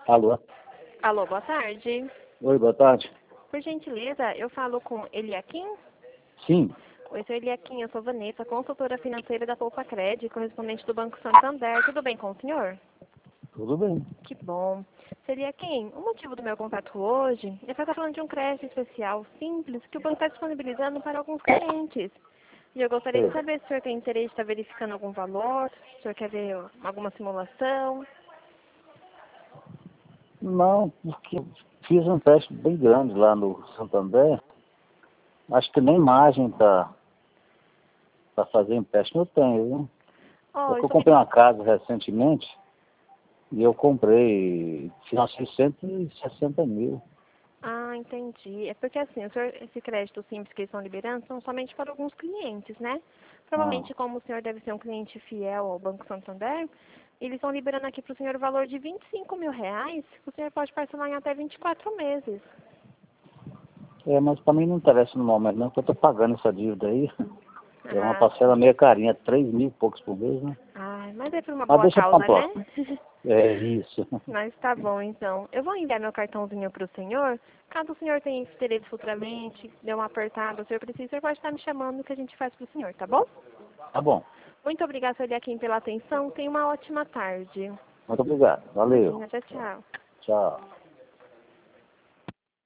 Alô? Alô, boa tarde. Oi, boa tarde. Por gentileza, eu falo com Eliakim? Sim, Oi, sou Eliakim, eu sou Vanessa, consultora financeira da Poupa Cred, correspondente do Banco Santander. Tudo bem com o senhor? tudo bem. Que bom. Sr. Eliakim, o motivo do meu contato hoje é para estar falando de um crédito especial simples que o banco está disponibilizando para alguns clientes. E eu gostaria de É. saber se o senhor tem interesse em estar verificando algum valor, se o senhor quer ver alguma simulação. Não, porque eu fiz um teste bem grande lá no Santander. Acho que nem margem para fazer empréstimo eu tenho, viu? Oh, Porque eu comprei uma casa recentemente e eu comprei, financei 160 mil. Ah, entendi. É porque assim, esse crédito simples que eles estão liberando são somente para alguns clientes, né? Ah, Provavelmente, como o senhor deve ser um cliente fiel ao Banco Santander, eles estão liberando aqui para o senhor o valor de R$ 25.000, que o senhor pode parcelar em até 24 meses. mas para mim não interessa no momento não, porque eu estou pagando essa dívida aí. É uma Ah, parcela meio carinha, 3 mil e poucos por mês, né? ai, mas é por uma Mas boa deixa para uma causa, né? próxima. É isso. Mas tá bom, então. Eu vou enviar meu cartãozinho para o senhor. Caso o senhor tenha interesse futuramente, dê uma apertada, o senhor precisa, o senhor pode estar me chamando que a gente faz para o senhor, tá bom? Tá bom. Muito obrigada, Sr. Eliakim, pela atenção. Tenha uma ótima tarde. Muito obrigado. Valeu. Imagina, tchau, tchau. Tchau.